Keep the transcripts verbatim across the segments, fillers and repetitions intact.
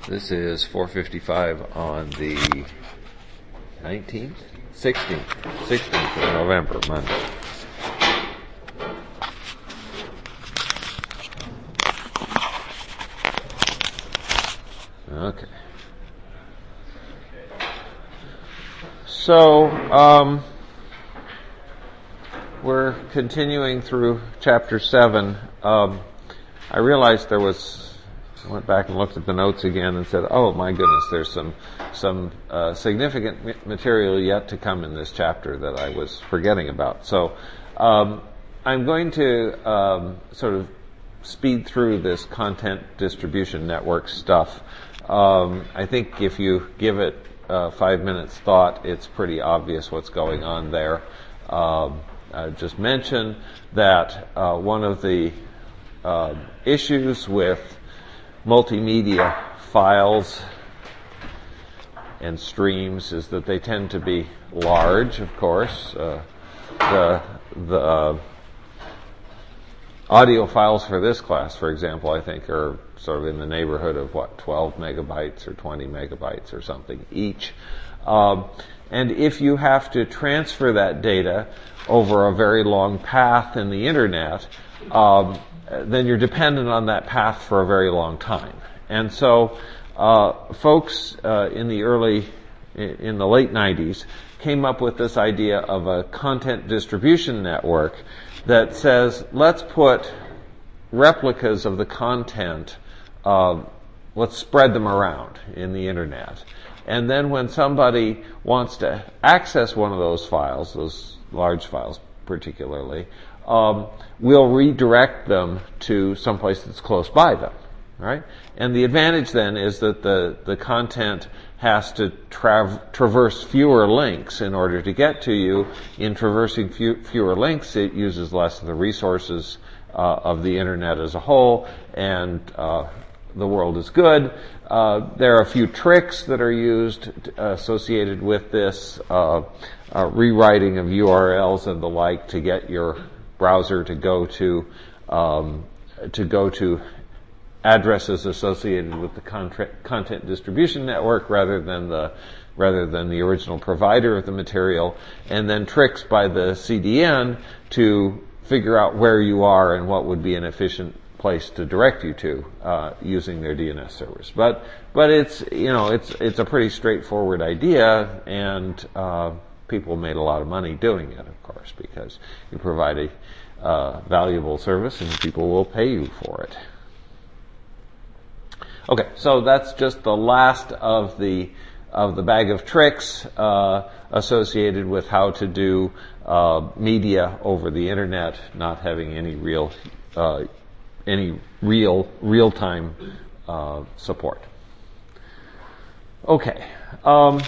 This is four fifty-five on the nineteenth? sixteenth. sixteenth of November, Monday. Okay. So, um, we're continuing through chapter seven. Um, I realized there was, I went back and looked at the notes again and said, oh my goodness, there's some, some, uh, significant material yet to come in this chapter that I was forgetting about. So, um, I'm going to, um, sort of speed through this content distribution network stuff. Um, I think if you give it uh, five minutes thought, it's pretty obvious what's going on there. Um, I just mentioned that uh, one of the uh, issues with multimedia files and streams is that they tend to be large, of course. Uh, the the uh, audio files for this class, for example, I think are sort of in the neighborhood of, what, twelve megabytes or twenty megabytes or something each. Um, and if you have to transfer that data over a very long path in the internet, um, then you're dependent on that path for a very long time. And so uh, folks uh, in the early, in the late nineties, came up with this idea of a content distribution network that says, let's put replicas of the content, uh, let's spread them around in the internet. And then when somebody wants to access one of those files, those large files particularly, um, we'll redirect them to someplace that's close by them, right? And the advantage then is that the, the content has to tra- traverse fewer links in order to get to you. In traversing few, fewer links, it uses less of the resources uh, of the internet as a whole, and uh, the world is good. Uh, there are a few tricks that are used uh, associated with this, uh, uh, rewriting of U R Ls and the like to get your browser to go to um, to go to addresses associated with the content, content distribution network rather than the rather than the original provider of the material, and then tricks by the C D N to figure out where you are and what would be an efficient place to direct you to uh, using their D N S servers. But but it's you know it's it's a pretty straightforward idea, and uh, people made a lot of money doing it, of course, because you provide a uh, valuable service and people will pay you for it. Okay, so that's just the last of the of the bag of tricks uh, associated with how to do uh, media over the internet, not having any real uh, any real real time uh, support. Okay, um,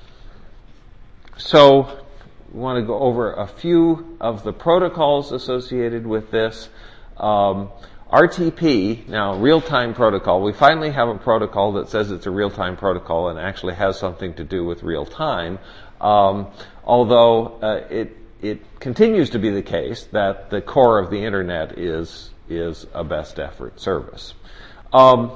so we want to go over a few of the protocols associated with this. Um, R T P, now real-time protocol, we finally have a protocol that says it's a real-time protocol and actually has something to do with real-time, um, although uh, it it continues to be the case that the core of the internet is is a best effort service. Um,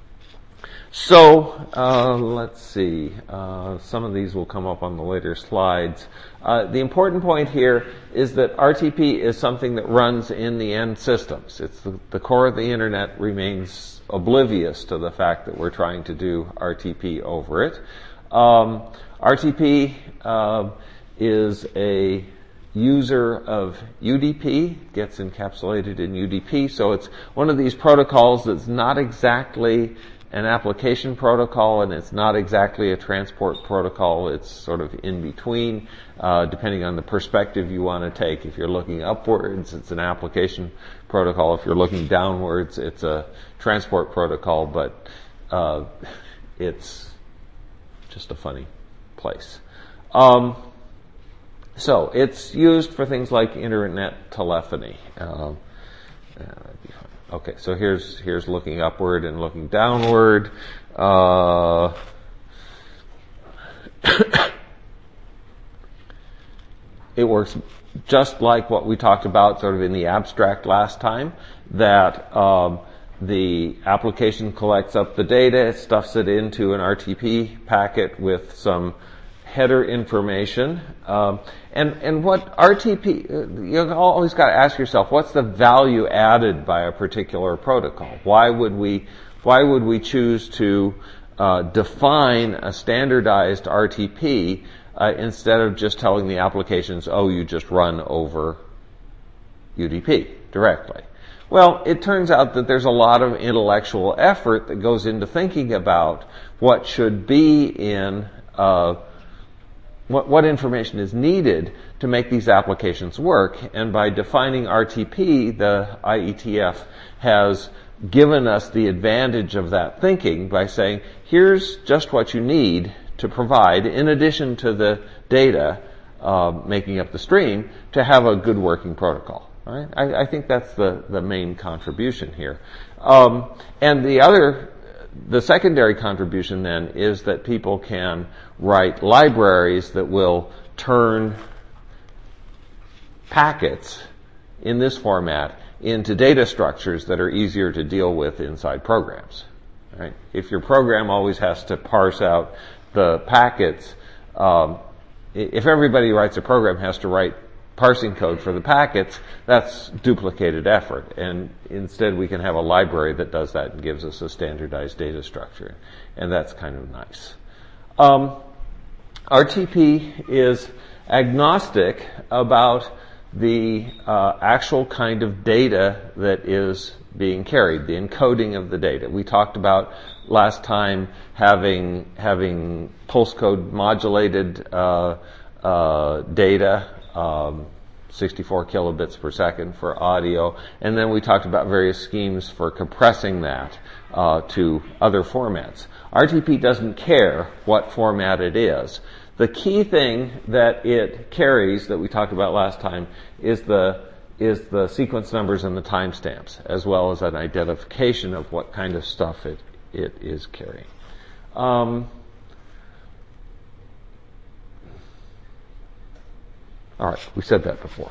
so uh, let's see, uh, some of these will come up on the later slides. Uh, the important point here is that R T P is something that runs in the end systems. It's the, the core of the internet remains oblivious to the fact that we're trying to do R T P over it. Um, R T P uh, is a user of U D P, gets encapsulated in U D P, so it's one of these protocols that's not exactly an application protocol, and it's not exactly a transport protocol. It's sort of in between, uh, depending on the perspective you want to take. If you're looking upwards, it's an application protocol. If you're looking downwards, it's a transport protocol, but uh, it's just a funny place. Um, so it's used for things like internet telephony. Um, uh, that'd be fun. Okay, so here's here's looking upward and looking downward. Uh, it works just like what we talked about sort of in the abstract last time, that um, the application collects up the data, it stuffs it into an R T P packet with some header information. Um, and, and what R T P, you always got to ask yourself, what's the value added by a particular protocol? Why would we, why would we choose to uh, define a standardized R T P uh, instead of just telling the applications, oh, you just run over U D P directly? Well, it turns out that there's a lot of intellectual effort that goes into thinking about what should be in uh, What, what information is needed to make these applications work. And by defining R T P, the I E T F has given us the advantage of that thinking by saying, here's just what you need to provide, in addition to the data uh, making up the stream, to have a good working protocol. All right? I, I think that's the, the main contribution here. Um, and the other The secondary contribution then is that people can write libraries that will turn packets in this format into data structures that are easier to deal with inside programs. Right? If your program always has to parse out the packets, um, if everybody who writes a program has to write parsing code for the packets, that's duplicated effort. And instead we can have a library that does that and gives us a standardized data structure. And that's kind of nice. Um, R T P is agnostic about the uh, actual kind of data that is being carried, the encoding of the data. We talked about last time having having pulse code modulated uh, uh, data, um, sixty-four kilobits per second for audio, and then we talked about various schemes for compressing that uh, to other formats. R T P doesn't care what format it is. The key thing that it carries, that we talked about last time, is the is the sequence numbers and the timestamps, as well as an identification of what kind of stuff it it is carrying. Um, all right, we said that before.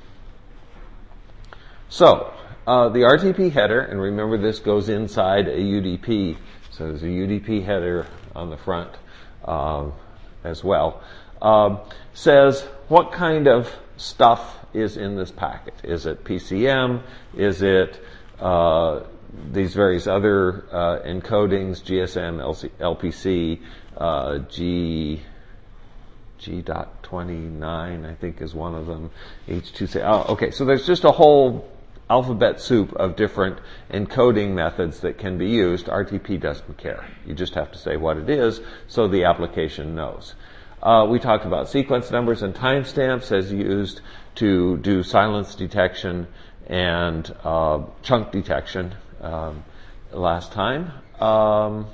So uh, the R T P header, and remember this goes inside a U D P, so there's a U D P header on the front uh, as well, uh, says what kind of stuff is in this packet. Is it P C M? Is it uh, these various other uh, encodings, G S M, L P C, uh, G, G dot twenty-nine, I think is one of them, H two C. Oh, okay, so there's just a whole alphabet soup of different encoding methods that can be used. R T P doesn't care. You just have to say what it is so the application knows. Uh, we talked about sequence numbers and timestamps as used to do silence detection and uh, chunk detection um, last time. Um,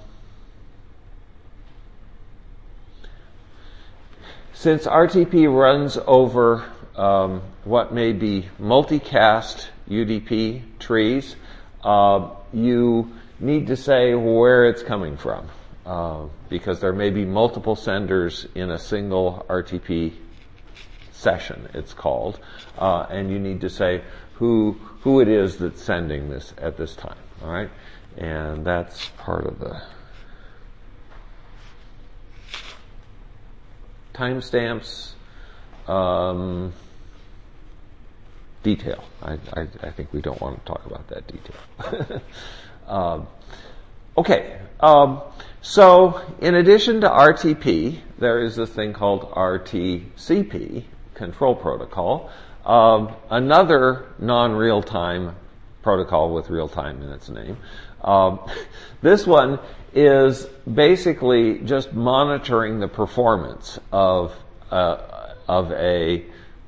since R T P runs over um, what may be multicast U D P trees, uh, you need to say where it's coming from, uh, because there may be multiple senders in a single R T P session, it's called, uh, and you need to say who who it is that's sending this at this time. All right, and that's part of the timestamps um, detail. I, I, I think we don't want to talk about that detail. um, okay, um, so in addition to R T P, there is this thing called R T C P, Control Protocol, um, another non-real-time protocol with real-time in its name. Um, this one is basically just monitoring the performance of uh, of a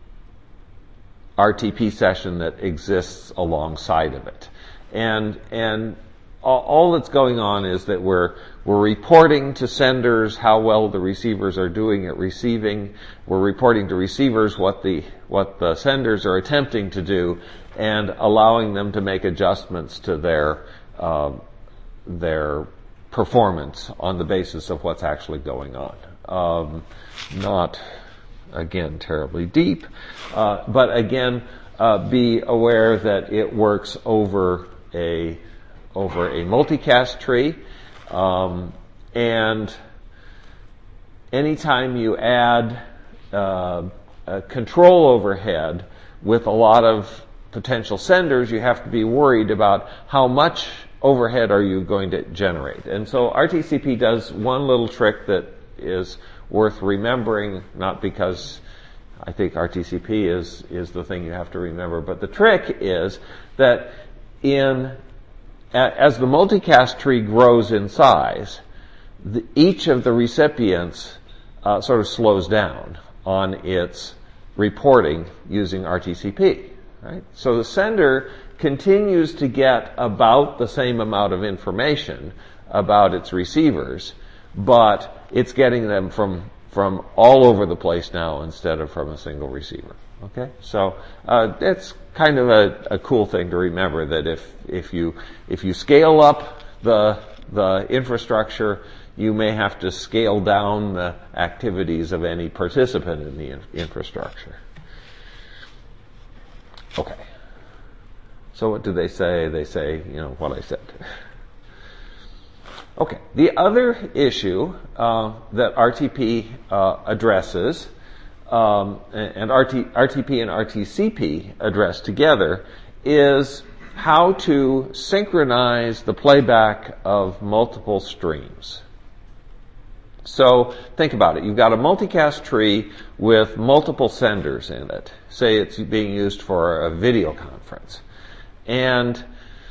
R T P session that exists alongside of it, and and all that's going on is that we're we're reporting to senders how well the receivers are doing at receiving. We're reporting to receivers what the what the senders are attempting to do, and allowing them to make adjustments to their uh, their performance on the basis of what's actually going on. Um, not again terribly deep, uh, but again uh, be aware that it works over a over a multicast tree, um, and anytime you add uh, a control overhead with a lot of potential senders, you have to be worried about how much overhead are you going to generate. And so R T C P does one little trick that is worth remembering, not because I think R T C P is, is the thing you have to remember, but the trick is that in, as the multicast tree grows in size, the, each of the recipients uh, sort of slows down on its reporting using R T C P. Right? So the sender continues to get about the same amount of information about its receivers, but it's getting them from from all over the place now instead of from a single receiver. Okay, so uh, it's kind of a, a cool thing to remember, that if if you if you scale up the the infrastructure, you may have to scale down the activities of any participant in the in- infrastructure. Okay. So what do they say? They say, you know, what I said. Okay. The other issue uh, that R T P uh, addresses, um, and R T, R T P and R T C P address together, is how to synchronize the playback of multiple streams. So think about it. You've got a multicast tree with multiple senders in it. Say it's being used for a video conference. And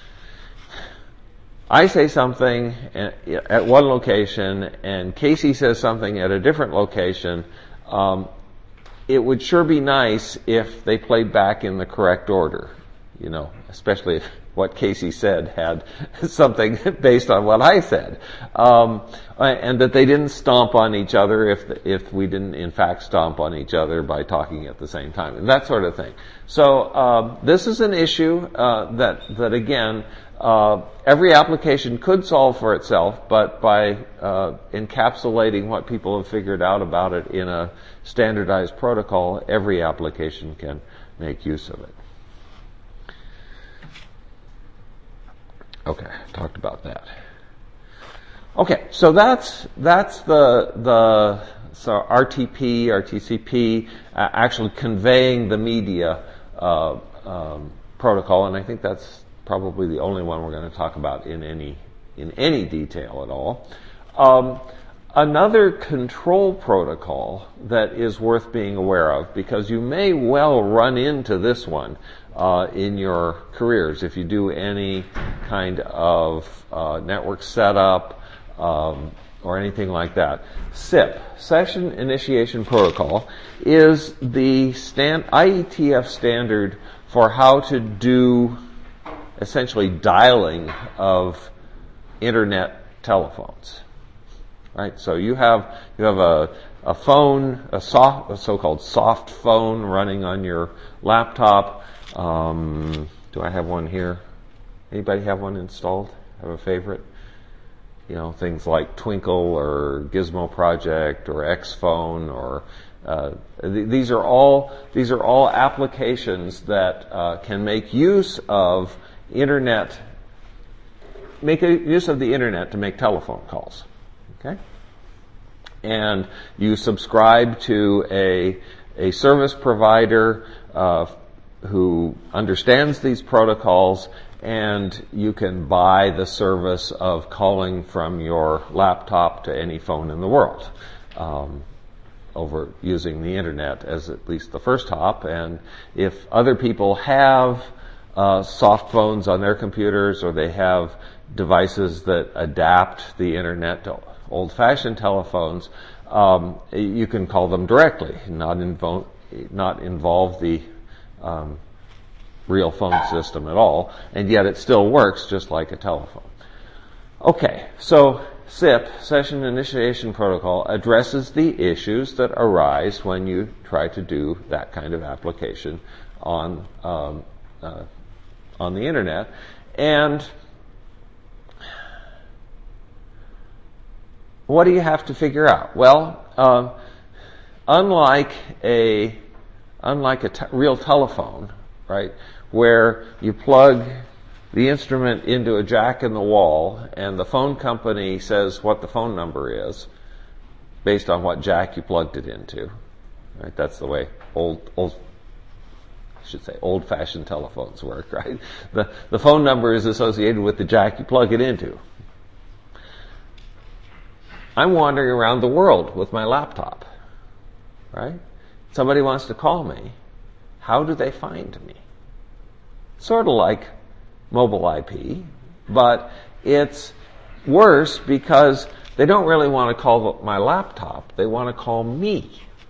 I say something at one location and Casey says something at a different location. Um, it would sure be nice if they played back in the correct order, you know, especially if what Casey said had something based on what I said, um, and that they didn't stomp on each other if if we didn't in fact stomp on each other by talking at the same time, and that sort of thing. So um, this is an issue uh, that that again uh, every application could solve for itself, but by uh, encapsulating what people have figured out about it in a standardized protocol, every application can make use of it. Okay, talked about that. Okay, so that's that's the the so R T P, R T C P uh, actually conveying the media uh, um, protocol, and I think that's probably the only one we're going to talk about in any in any detail at all. Um, another control protocol that is worth being aware of, because you may well run into this one Uh, in your careers if you do any kind of uh, network setup um, or anything like that. S I P, Session Initiation Protocol, is the stand, I E T F standard for how to do essentially dialing of internet telephones. Right? So you have you have a a phone, a soft, a so-called soft phone running on your laptop. Um, do I have one here? Anybody have one installed? Have a favorite? You know, things like Twinkle or Gizmo Project or Xphone or uh, th- these are all these are all applications that uh, can make use of internet, make a, use of the internet to make telephone calls. Okay, and you subscribe to a a service provider Uh, who understands these protocols, and you can buy the service of calling from your laptop to any phone in the world um, over using the internet as at least the first hop. And if other people have uh, soft phones on their computers, or they have devices that adapt the internet to old-fashioned telephones, um, you can call them directly, not involve not involve the Um, real phone system at all, and yet it still works just like a telephone. Okay, so S I P, Session Initiation Protocol, addresses the issues that arise when you try to do that kind of application on um, uh, on the internet. And what do you have to figure out? Well, uh, unlike a Unlike a te- real telephone, right, where you plug the instrument into a jack in the wall, and the phone company says what the phone number is based on what jack you plugged it into. Right? That's the way old, old, I should say old-fashioned telephones work, right? The, the phone number is associated with the jack you plug it into. I'm wandering around the world with my laptop, right? Somebody wants to call me. How do they find me? Sort of like mobile I P, but it's worse because they don't really want to call my laptop. They want to call me,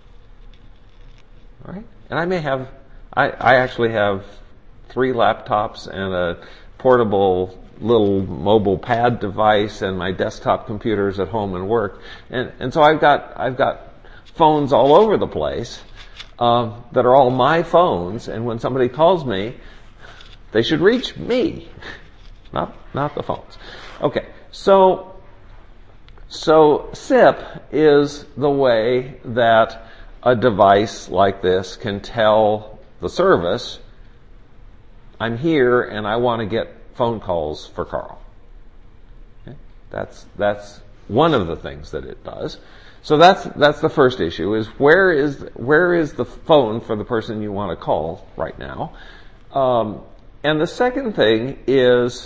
right? And I may have, I, I actually have three laptops and a portable little mobile pad device and my desktop computers at home and work. And, and so I've got, I've got phones all over the place, uh, that are all my phones. And when somebody calls me, they should reach me, not, not the phones. Okay. So, so S I P is the way that a device like this can tell the service, I'm here and I want to get phone calls for Carl. Okay? That's, that's one of the things that it does. So that's, that's the first issue, is where is, where is the phone for the person you want to call right now? Um, and the second thing is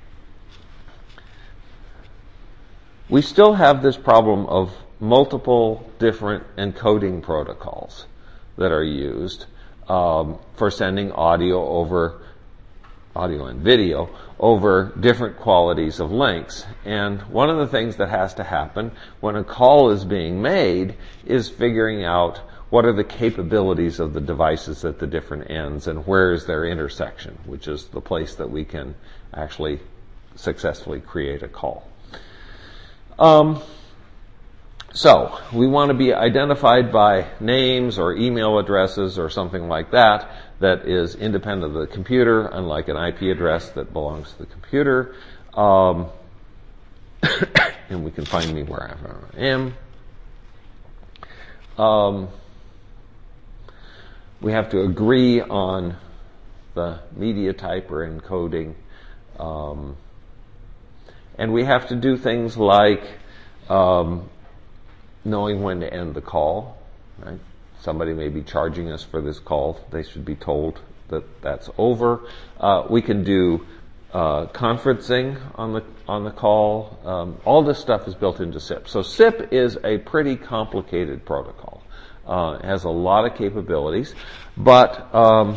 we still have this problem of multiple different encoding protocols that are used um, for sending audio over audio and video over different qualities of links. And one of the things that has to happen when a call is being made is figuring out what are the capabilities of the devices at the different ends and where is their intersection, which is the place that we can actually successfully create a call. Um, so we want to be identified by names or email addresses or something like that that is independent of the computer, unlike an I P address that belongs to the computer. Um, and we can find me wherever I am. Um, we have to agree on the media type or encoding. Um, and we have to do things like um, knowing when to end the call, right? Somebody may be charging us for this call. They should be told that that's over. Uh, we can do uh, conferencing on the on the call. Um, all this stuff is built into S I P. So S I P is a pretty complicated protocol. Uh, it has a lot of capabilities, but um,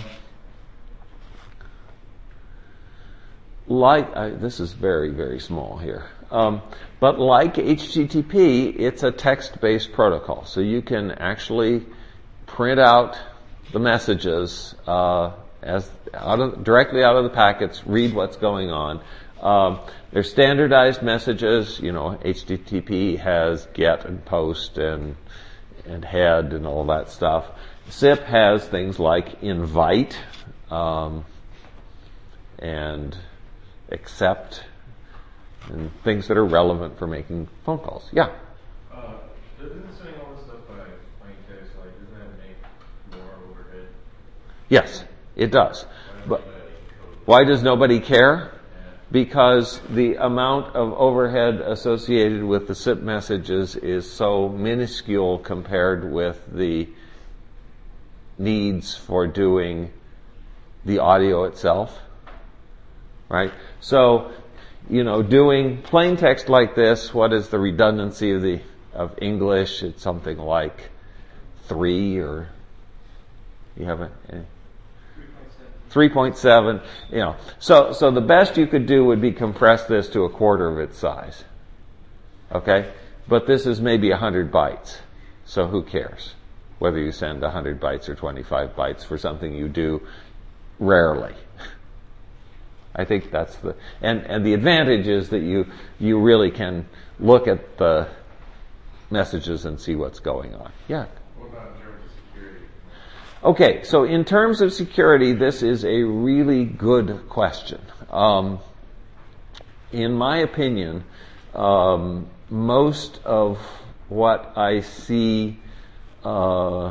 like uh, this is very very small here. Um, but like H T T P, it's a text-based protocol, so you can actually print out the messages uh, as out of, directly out of the packets, read what's going on. Um, they're standardized messages. You know, H T T P has GET and POST and and HEAD and all that stuff. S I P has things like invite um, and accept and things that are relevant for making phone calls. Yeah. Uh, isn't sending all this stuff by plain text, like, doesn't that make more overhead? Yes, it does. Why But why does nobody care? Yeah. Because the amount of overhead associated with the S I P messages is so minuscule compared with the needs for doing the audio itself. Right? So, you know, doing plain text like this, what is the redundancy of the of English? It's something like three, or you have a three point seven. You know, so so the best you could do would be compress this to a quarter of its size. Okay, but this is maybe a hundred bytes, so who cares whether you send a hundred bytes or twenty-five bytes for something you do rarely. I think that's the, and, and the advantage is that you, you really can look at the messages and see what's going on. Yeah. What about in terms of security? Okay, so in terms of security, this is a really good question. Um, in my opinion, um, most of what I see uh,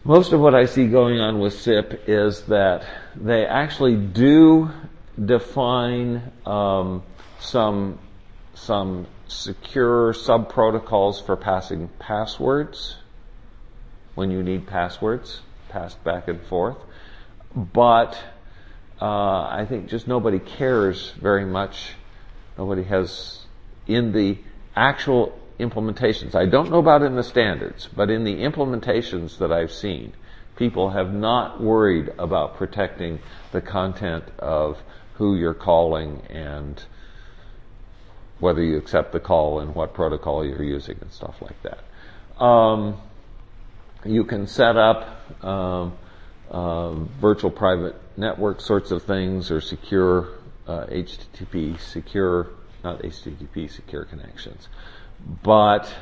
most of what I see going on with S I P is that they actually do define um, some some secure sub-protocols for passing passwords when you need passwords passed back and forth. But uh, I think just nobody cares very much. Nobody has, in the actual implementations, I don't know about in the standards, but in the implementations that I've seen, people have not worried about protecting the content of who you're calling and whether you accept the call and what protocol you're using and stuff like that. Um, you can set up um, uh, virtual private network sorts of things or secure uh, H T T P secure, not H T T P secure connections. But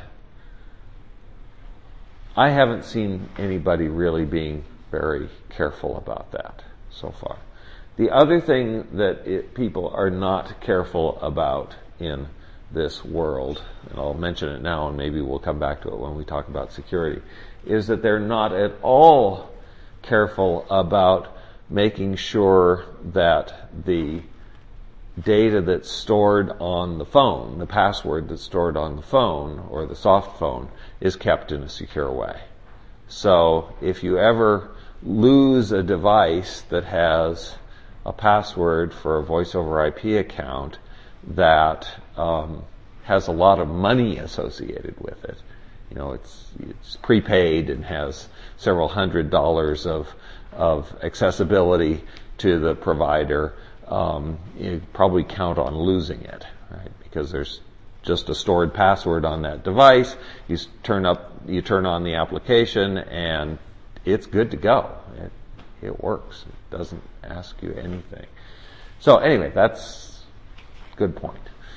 I haven't seen anybody really being very careful about that so far. The other thing that it, people are not careful about in this world, and I'll mention it now and maybe we'll come back to it when we talk about security, is that they're not at all careful about making sure that the data that's stored on the phone, the password that's stored on the phone or the soft phone, is kept in a secure way. So if you ever lose a device that has a password for a voice over I P account that um, has a lot of money associated with it, you know, it's it's prepaid and has several hundred dollars of of accessibility to the provider, um, you probably count on losing it, right? Because there's just a stored password on that device. You turn up, you turn on the application, and it's good to go. It it works. It doesn't ask you anything. So anyway, that's a good point.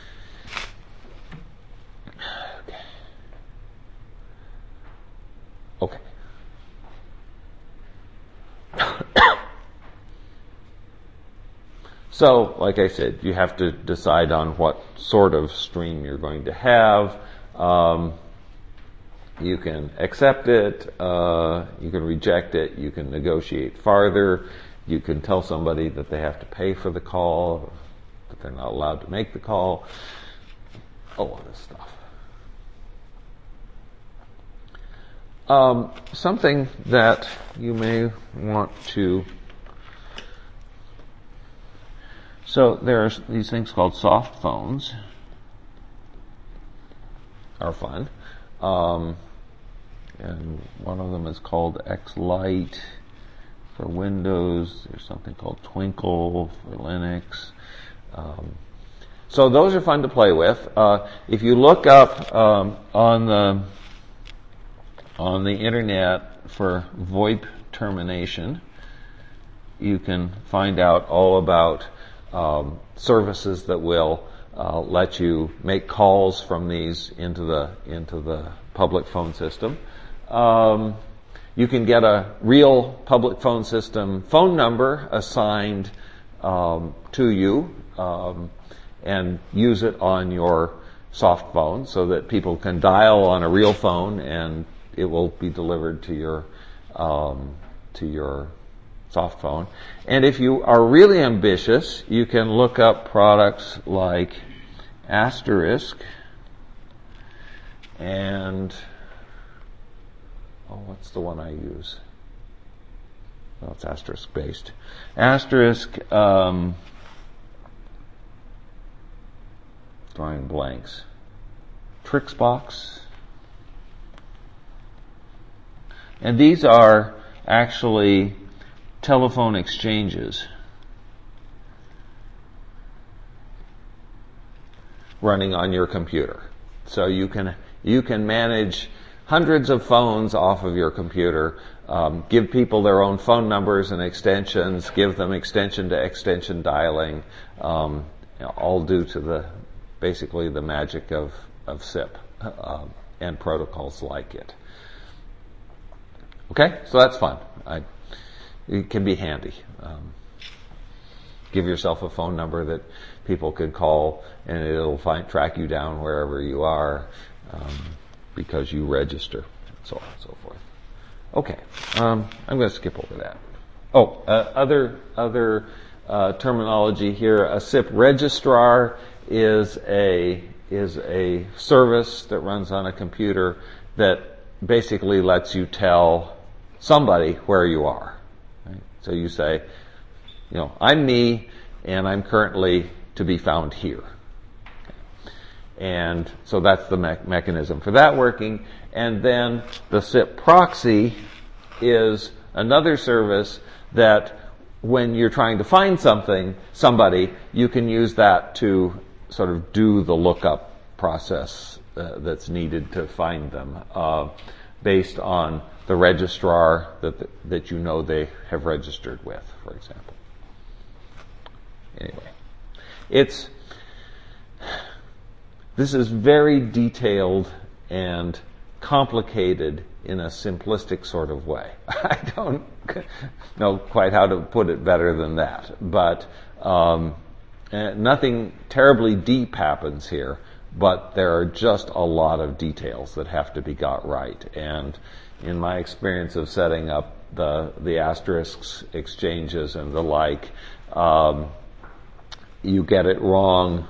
Okay. So, like I said, you have to decide on what sort of stream you're going to have. Um, you can accept it, uh, you can reject it, you can negotiate farther, you can tell somebody that they have to pay for the call, that they're not allowed to make the call, a lot of stuff. Um, something that you may want to... So there are these things called soft phones. Are fun. Um, and one of them is called X-Lite for Windows. There's something called Twinkle for Linux. Um, so those are fun to play with. Uh, if you look up um, on the on the internet for VoIP termination, you can find out all about um, services that will uh, let you make calls from these into the into the public phone system. Um, you can get a real public phone system phone number assigned um, to you um, and use it on your soft phone so that people can dial on a real phone and it will be delivered to your um, to your soft phone. And if you are really ambitious, you can look up products like Asterisk and oh, what's the one I use? Well, it's Asterisk based. Asterisk, um, drawing blanks. Trixbox. And these are actually telephone exchanges running on your computer. So you can you can manage hundreds of phones off of your computer, um, give people their own phone numbers and extensions, give them extension to extension dialing, um, you know, all due to the basically the magic of, of S I P uh, and protocols like it. Okay, so that's fun. I, it can be handy. Um, give yourself a phone number that people could call, and it'll find track you down wherever you are um, because you register, and so on and so forth. Okay, um, I'm going to skip over that. Oh, uh, other other uh, terminology here. A S I P registrar is a is a service that runs on a computer that basically lets you tell somebody where you are. Right? So you say, you know, I'm me, and I'm currently to be found here. And so that's the me- mechanism for that working. And then the S I P proxy is another service that when you're trying to find something, somebody, you can use that to sort of do the lookup process uh, that's needed to find them uh, based on the registrar that the, that you know they have registered with, for example. Anyway, it's this is very detailed and complicated in a simplistic sort of way. I don't know quite how to put it better than that, but um, nothing terribly deep happens here, but there are just a lot of details that have to be got right. And in my experience of setting up the the asterisks exchanges and the like, um, you get it wrong.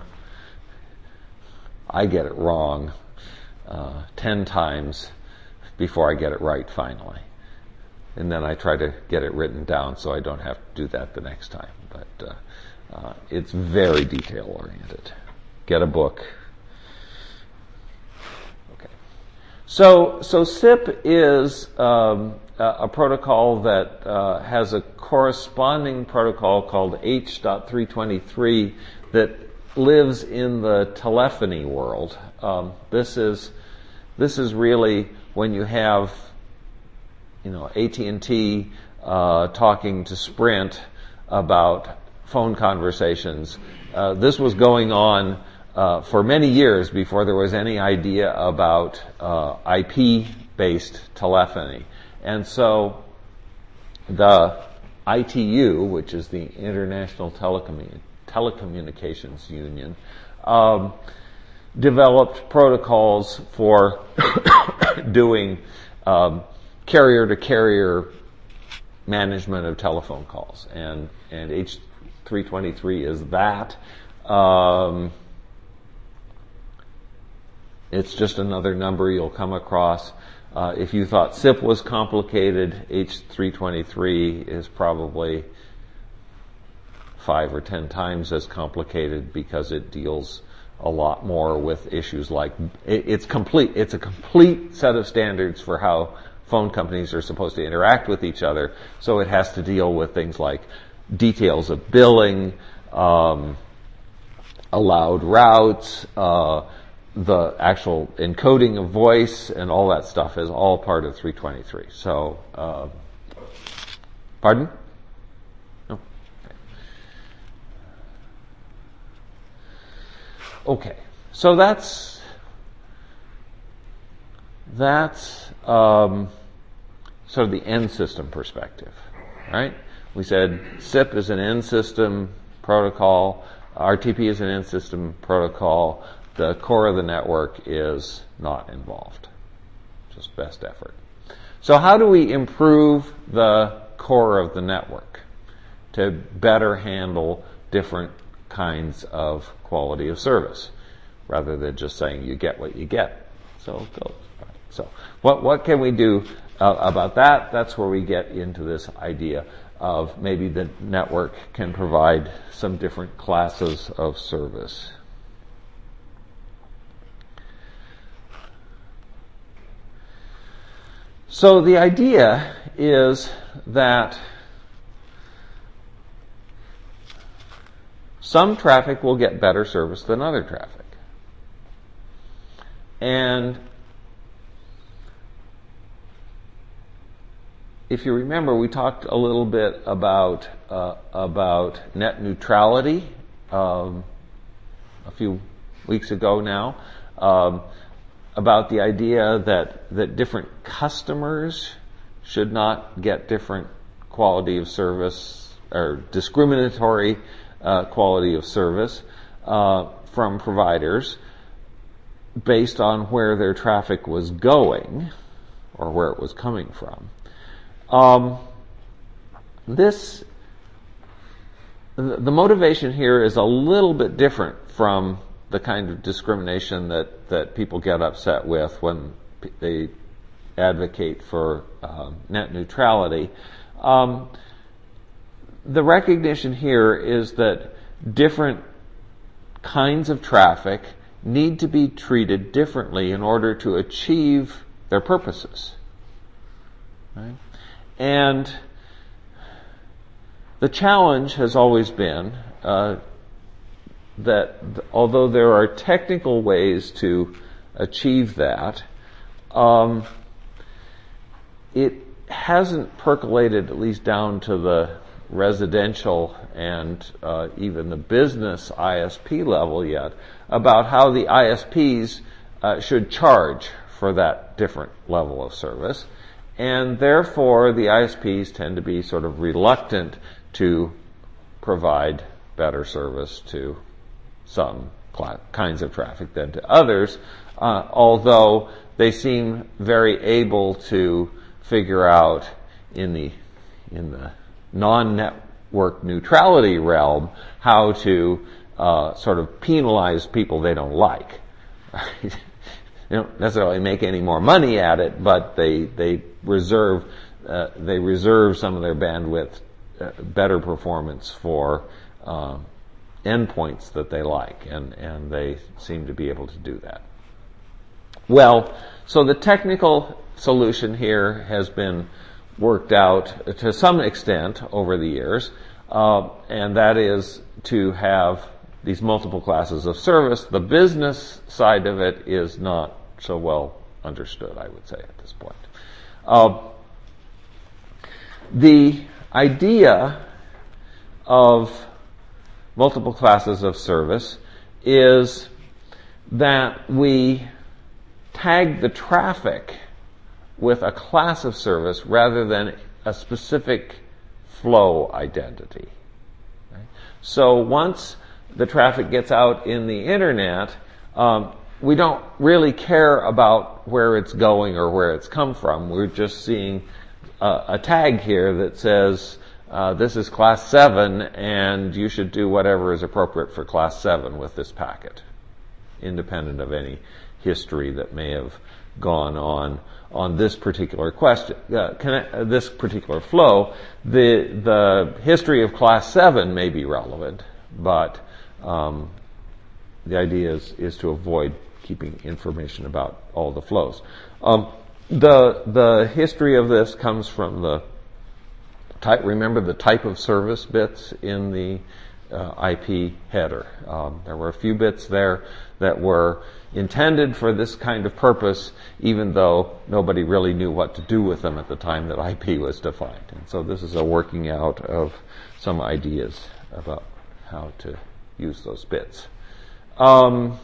I get it wrong uh, ten times before I get it right finally. And then I try to get it written down so I don't have to do that the next time. But uh, uh, it's very detail oriented. Get a book. Okay. So, so S I P is um, a, a protocol that uh, has a corresponding protocol called H three twenty-three that lives in the telephony world. Um, this is this is really when you have, you know, A T and T uh, talking to Sprint about phone conversations. Uh, this was going on uh, for many years before there was any idea about uh, I P-based telephony. And so the I T U, which is the International Telecommunications Telecommunications Union, um, developed protocols for doing um, carrier-to-carrier management of telephone calls, and and H three twenty-three is that. Um, it's just another number you'll come across. Uh, if you thought S I P was complicated, H three twenty-three is probably five or ten times as complicated because it deals a lot more with issues like it, it's complete. It's a complete set of standards for how phone companies are supposed to interact with each other. So it has to deal with things like details of billing, um, allowed routes, uh, the actual encoding of voice, and all that stuff is all part of three twenty-three. So, uh, pardon? No. Okay, so that's that's um, sort of the end system perspective, right? We said S I P is an end system protocol, R T P is an end system protocol. The core of the network is not involved, just best effort. So how do we improve the core of the network to better handle different kinds of quality of service, rather than just saying you get what you get? So, so what what can we do uh, about that? That's where we get into this idea of maybe the network can provide some different classes of service. So the idea is that some traffic will get better service than other traffic. And if you remember, we talked a little bit about uh, about net neutrality um, a few weeks ago now, um, about the idea that, that different customers should not get different quality of service or discriminatory uh, quality of service uh, from providers based on where their traffic was going or where it was coming from. Um, this, the, the motivation here is a little bit different from the kind of discrimination that, that people get upset with when p- they advocate for uh, net neutrality. Um, the recognition here is that different kinds of traffic need to be treated differently in order to achieve their purposes. Right? And the challenge has always been uh, that th- although there are technical ways to achieve that, um, it hasn't percolated at least down to the residential and uh, even the business I S P level yet about how the I S Ps uh, should charge for that different level of service. And therefore, the I S Ps tend to be sort of reluctant to provide better service to some cl- kinds of traffic than to others, uh, although they seem very able to figure out in the in the non-network neutrality realm how to uh, sort of penalize people they don't like. They don't necessarily make any more money at it, but they they reserve uh, they reserve some of their bandwidth, uh, better performance for uh, endpoints that they like, and and they seem to be able to do that. Well, so the technical solution here has been worked out to some extent over the years, uh, and that is to have these multiple classes of service. The business side of it is not so well understood, I would say, at this point. Uh, the idea of multiple classes of service is that we tag the traffic with a class of service rather than a specific flow identity. Right? So once the traffic gets out in the internet, um, we don't really care about where it's going or where it's come from. We're just seeing uh, a tag here that says, uh, this is class seven, and you should do whatever is appropriate for class seven with this packet, independent of any history that may have gone on on this particular question, uh, connect, uh, this particular flow. The the history of class seven may be relevant, but um, the idea is is to avoid keeping information about all the flows. Um, the the history of this comes from the type. Remember the type of service bits in the uh, I P header. Um, there were a few bits there that were intended for this kind of purpose, even though nobody really knew what to do with them at the time that I P was defined. And so this is a working out of some ideas about how to use those bits. Um,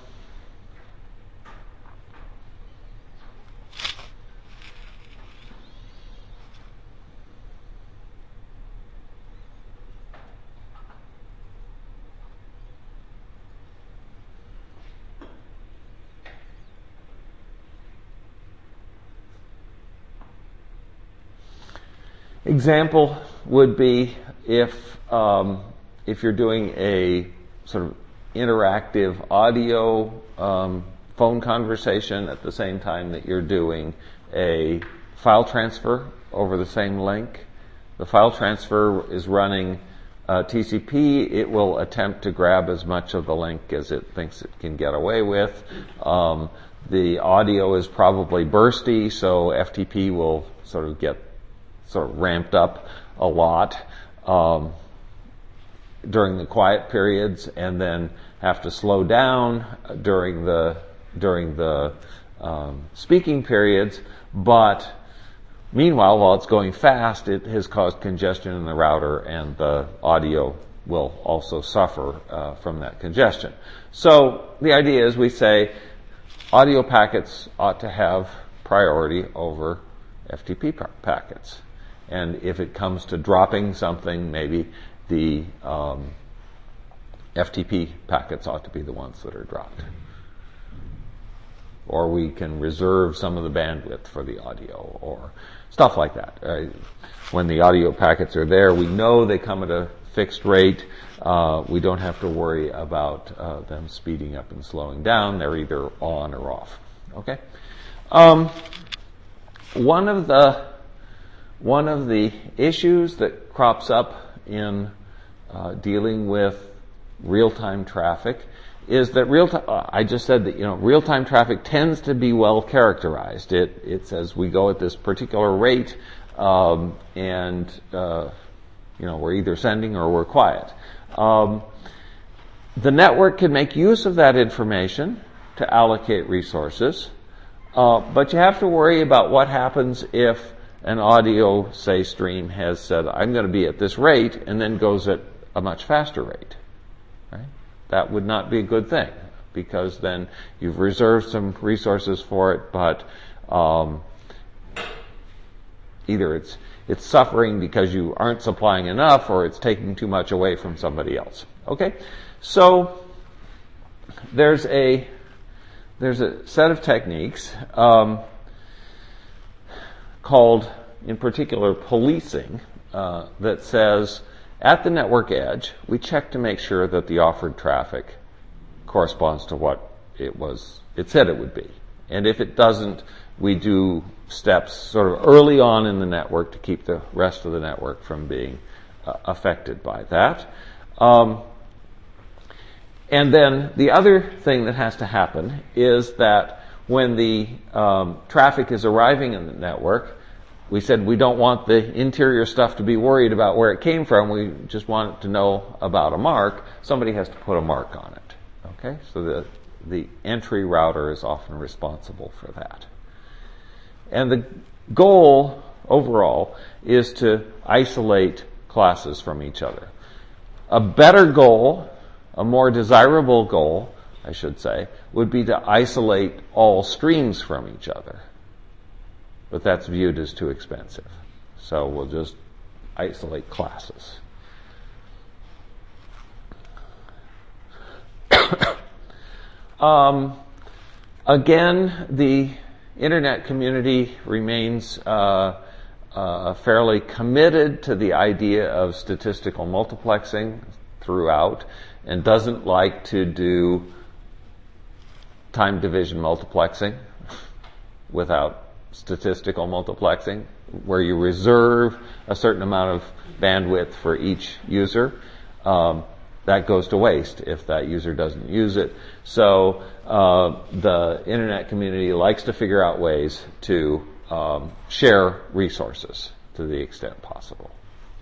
Example would be if um, if you're doing a sort of interactive audio um, phone conversation at the same time that you're doing a file transfer over the same link. The file transfer is running uh, T C P. It will attempt to grab as much of the link as it thinks it can get away with. Um, the audio is probably bursty, so F T P will sort of get sort of ramped up a lot um, during the quiet periods, and then have to slow down during the during the um, speaking periods. But meanwhile, while it's going fast, it has caused congestion in the router, and the audio will also suffer uh, from that congestion. So the idea is we say audio packets ought to have priority over F T P packets. And if it comes to dropping something, maybe the um, F T P packets ought to be the ones that are dropped. or we can reserve some of the bandwidth for the audio, or stuff like that. Uh, when the audio packets are there, we know they come at a fixed rate. Uh, we don't have to worry about uh, them speeding up and slowing down. They're either on or off. Okay. Um, one of the one of the issues that crops up in uh, dealing with real-time traffic is that real time. Uh, I just said that you know real-time traffic tends to be well characterized. It it says we go at this particular rate, um, and uh, you know we're either sending or we're quiet. Um, the network can make use of that information to allocate resources, uh, but you have to worry about what happens if an audio, say, stream has said, I'm going to be at this rate, and then goes at a much faster rate. Right? That would not be a good thing, because then you've reserved some resources for it, but um, either it's it's suffering because you aren't supplying enough, or it's taking too much away from somebody else. Okay? So there's a there's a set of techniques um, called, in particular, policing, uh, that says at the network edge, we check to make sure that the offered traffic corresponds to what it was it said it would be. And if it doesn't, we do steps sort of early on in the network to keep the rest of the network from being uh, affected by that. Um, and then the other thing that has to happen is that when the um, traffic is arriving in the network, we said we don't want the interior stuff to be worried about where it came from. We just want it to know about a mark. Somebody has to put a mark on it. Okay, so the the entry router is often responsible for that. And the goal overall is to isolate classes from each other. A better goal, a more desirable goal, I should say, would be to isolate all streams from each other. But that's viewed as too expensive. So we'll just isolate classes. um, again, the Internet community remains uh, uh, fairly committed to the idea of statistical multiplexing throughout, and doesn't like to do time division multiplexing without statistical multiplexing, where you reserve a certain amount of bandwidth for each user. Um, that goes to waste if that user doesn't use it. So uh, the Internet community likes to figure out ways to um, share resources to the extent possible.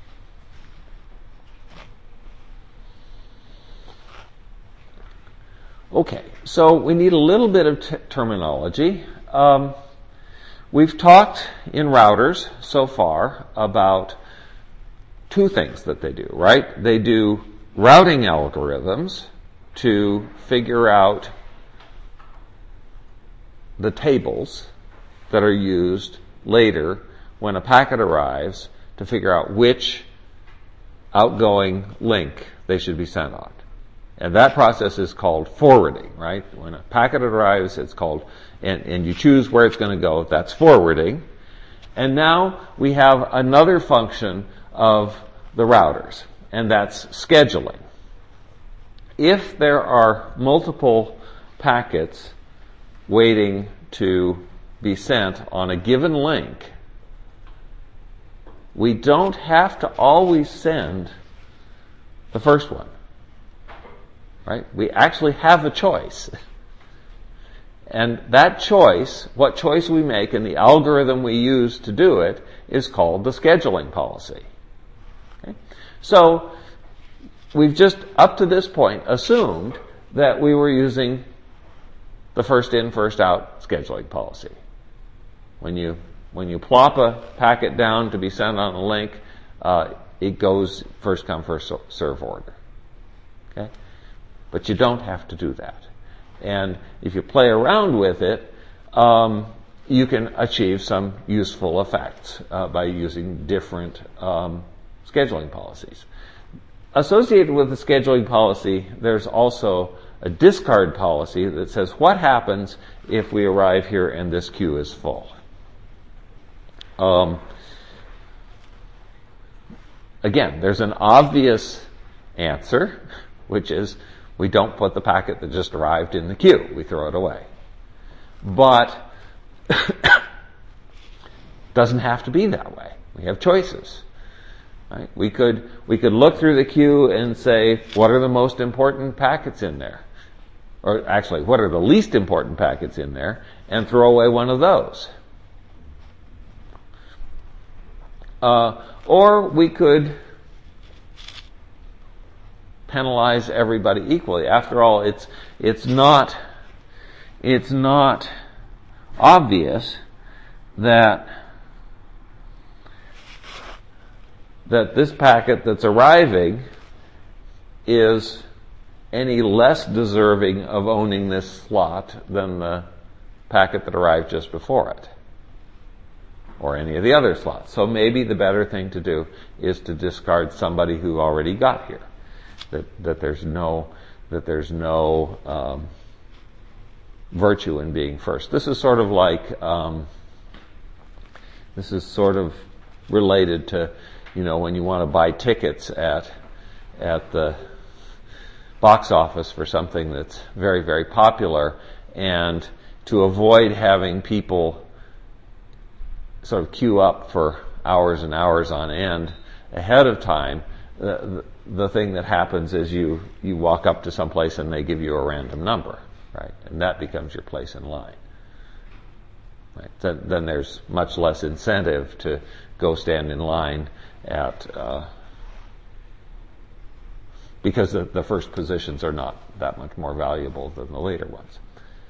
Okay, so we need a little bit of t- terminology. Um, we've talked in routers so far about two things that they do, right? They do routing algorithms to figure out the tables that are used later when a packet arrives to figure out which outgoing link they should be sent on. And that process is called forwarding, right? When a packet arrives, it's called, and, and you choose where it's going to go, that's forwarding. And now we have another function of the routers, and that's scheduling. If there are multiple packets waiting to be sent on a given link, we don't have to always send the first one. Right? We actually have a choice. And that choice, what choice we make and the algorithm we use to do it, is called the scheduling policy. Okay? So, we've just, up to this point, assumed that we were using the first in, first out scheduling policy. When you, when you plop a packet down to be sent on a link, uh, it goes first come, first serve order. Okay? But you don't have to do that. And if you play around with it, um, you can achieve some useful effects uh, by using different um, scheduling policies. Associated with the scheduling policy, there's also a discard policy that says what happens if we arrive here and this queue is full. Um, again, there's an obvious answer, which is we don't put the packet that just arrived in the queue. We throw it away. But doesn't have to be that way. We have choices. Right? We could we could look through the queue and say, what are the most important packets in there? Or actually, what are the least important packets in there? And throw away one of those. Uh, or we could penalize everybody equally. After all, it's it's not it's not obvious that that this packet that's arriving is any less deserving of owning this slot than the packet that arrived just before it, or any of the other slots. So maybe the better thing to do is to discard somebody who already got here. That that there's no that there's no um, virtue in being first. This is sort of like um, this is sort of related to, you know, when you want to buy tickets at at the box office for something that's very, very popular, and to avoid having people sort of queue up for hours and hours on end ahead of time, the, the thing that happens is you, you walk up to some place and they give you a random number, right? And that becomes your place in line. Right? Then, then there's much less incentive to go stand in line at uh, because the, the first positions are not that much more valuable than the later ones.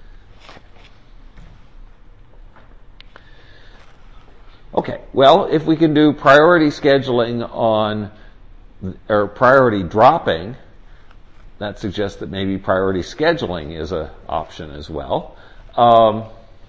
Okay, well, if we can do priority scheduling on, or priority dropping, that suggests that maybe priority scheduling is an option as well. Um,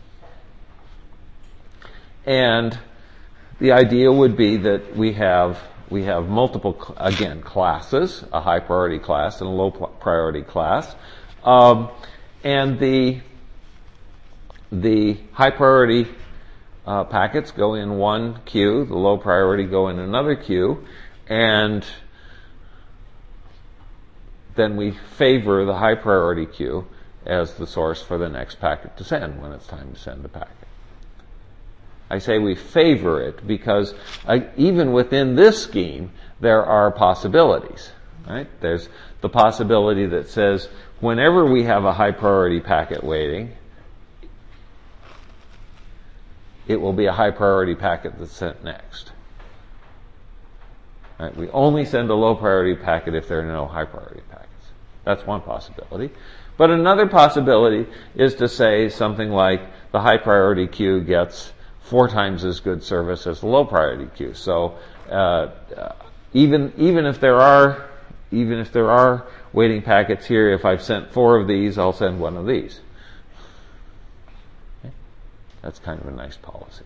and the idea would be that we have we have multiple, again, classes, a high priority class and a low priority class, um, and the the high priority uh, packets go in one queue, the low priority go in another queue, and then we favor the high priority queue as the source for the next packet to send when it's time to send the packet. I say we favor it because uh, even within this scheme, there are possibilities, right? There's the possibility that says whenever we have a high priority packet waiting, it will be a high priority packet that's sent next. Right? We only send a low priority packet if there are no high priority packets. That's one possibility. But another possibility is to say something like the high priority queue gets four times as good service as the low priority queue. So uh, even even if there are even if there are waiting packets here, if I've sent four of these, I'll send one of these. Okay? That's kind of a nice policy.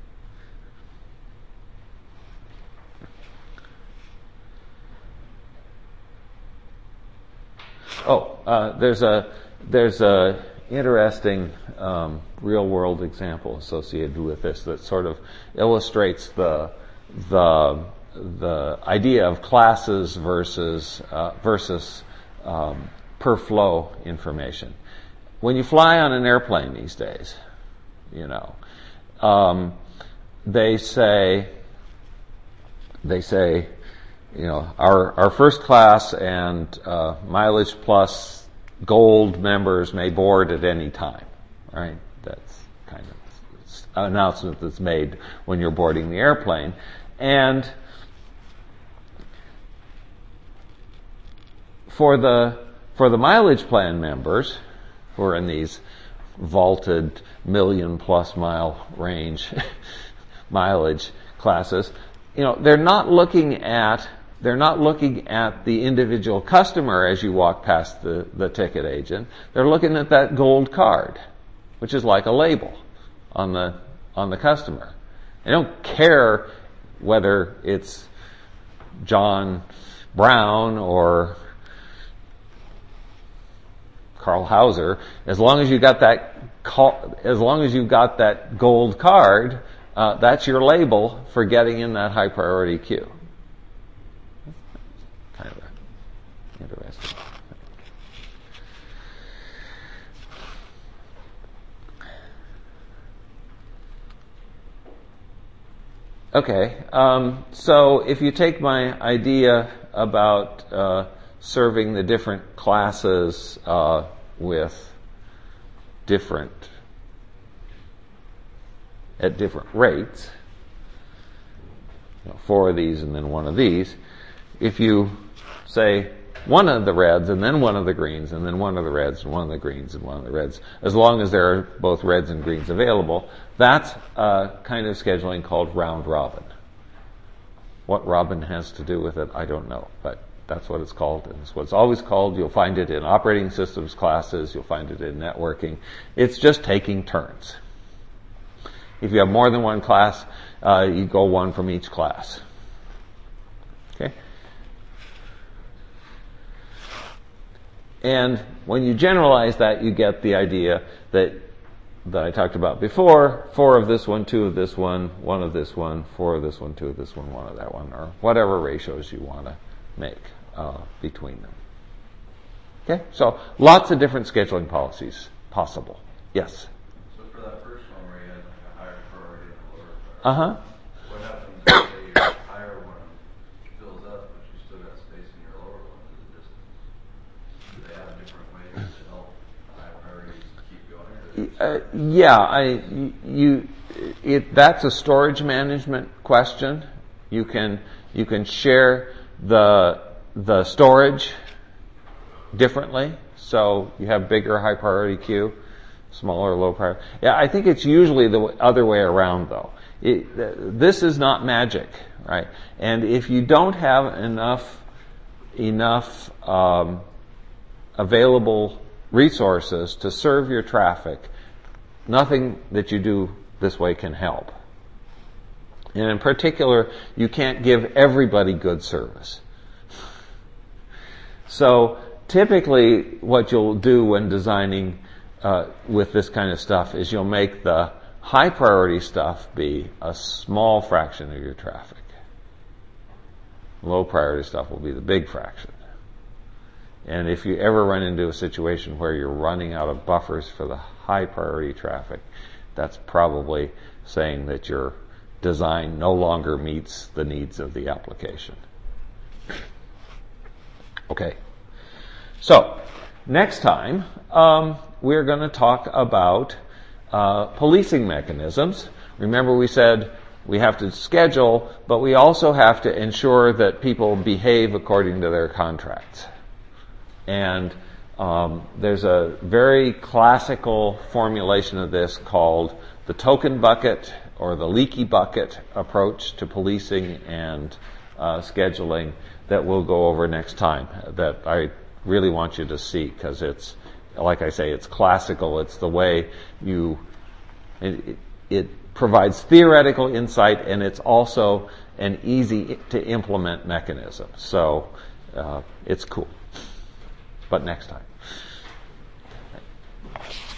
Oh, uh, there's a there's a interesting um, real-world example associated with this that sort of illustrates the the the idea of classes versus uh, versus um, per flow information. When you fly on an airplane these days, you know, um, they say they say, you know, our our first class and uh, mileage plus gold members may board at any time, right? That's kind of an announcement that's made when you're boarding the airplane. And for the for the mileage plan members who are in these vaulted million plus mile range mileage classes, you know, they're not looking at They're not looking at the individual customer as you walk past the, the ticket agent. They're looking at that gold card, which is like a label on the on the customer. They don't care whether it's John Brown or Carl Hauser, as long as you got that call, as long as you got that gold card, uh, that's your label for getting in that high priority queue. Kind of interesting. Okay, um, so if you take my idea about uh, serving the different classes uh, with different, at different rates, you know, four of these and then one of these, if you say one of the reds and then one of the greens and then one of the reds and one of the greens and one of the reds, as long as there are both reds and greens available, that's a kind of scheduling called round robin. What robin has to do with it, I don't know, but that's what it's called, and it's what it's always called. You'll find it in operating systems classes, you'll find it in networking. It's just taking turns. If you have more than one class, uh, you go one from each class. Okay? And when you generalize that, you get the idea that that I talked about before, four of this one, two of this one, one of this one, four of this one, two of this one, one of that one, or whatever ratios you want to make uh, between them. Okay? So lots of different scheduling policies possible. Yes? So for that first one where you had like a higher priority and a lower priority, uh-huh. what happens if your higher one fills up, but you still got space in your lower one to the distance? Do they have different ways to help high priorities keep going? Uh, yeah, I, you, it, that's a storage management question. You can, you can share the, the storage differently. So you have bigger high priority queue, smaller low priority. Yeah, I think it's usually the other way around though. It, this is not magic, right? And if you don't have enough, enough, um, available resources to serve your traffic, nothing that you do this way can help. And in particular, you can't give everybody good service. So typically what you'll do when designing uh, with this kind of stuff is you'll make the high priority stuff be a small fraction of your traffic. Low priority stuff will be the big fraction. And if you ever run into a situation where you're running out of buffers for the high priority traffic, that's probably saying that your design no longer meets the needs of the application. Okay. So, next time, um, we're going to talk about uh, policing mechanisms. Remember we said we have to schedule, but we also have to ensure that people behave according to their contracts. And um, there's a very classical formulation of this called the token bucket or the leaky bucket approach to policing and uh, scheduling that we'll go over next time, that I really want you to see, because it's, like I say, it's classical. It's the way you, it, it, it provides theoretical insight, and it's also an easy to implement mechanism. So uh, it's cool. But next time.